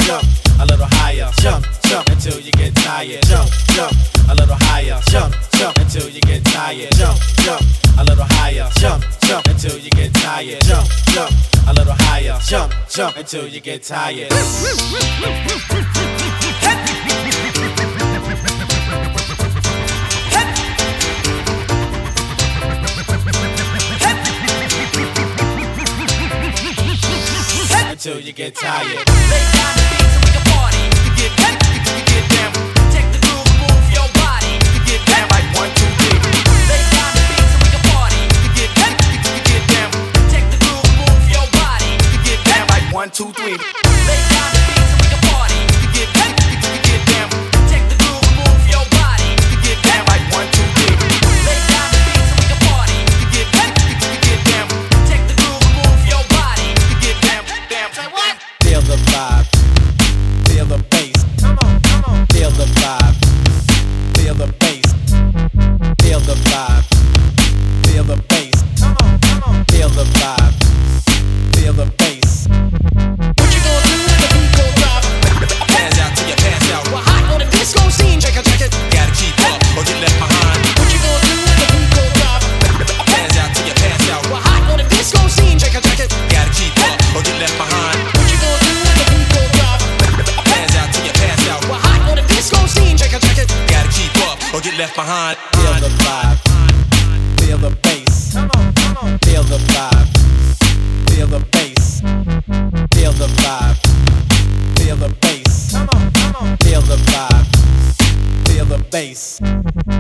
jump a little higher. Jump, jump until you get tired. Jump, jump a little higher. Jump, jump until you get tired. Jump, jump a little higher. Jump, jump until you get tired. Jump, jump a little higher. Jump, jump until you get tired. Until you get tired. Lay down the beat so we can party. You get down. Check the groove, move your body. You get down like 1, 2, 3. Lay down the beat so we can party. You get down. Check the groove, move your body. You get down like 1, 2, 3. Lay down the beat so we can party. You get down. Check the groove, move your body. You get down like 1, 2, 3. Lay down the beat so we can party. You get down. Check the groove, move your body. You get down. Say what? Feel the vibe, feel the bass. Come on. Feel the vibe, feel the bass. Feel the vibe, feel the bass. Come on. Feel the vibe, feel the bass. What you gonna do when the beat go drop? Pass out till you pass out. We're hot on the disco scene. Check it. Gotta keep up or get left behind. What you gonna do when the beat go drop? Pass out till you pass out. We're hot on the disco scene. Check it. Gotta keep up or get left behind. What you gonna do when the beat go drop? Pass out till you pass out. We're hot on the disco scene. Check it. Gotta keep up or get left behind. Feel the vibe, feel the bass. Come on. Feel the vibe, feel the bass. Feel the vibe, feel the bass. Come on. Feel the vibe, feel the bass.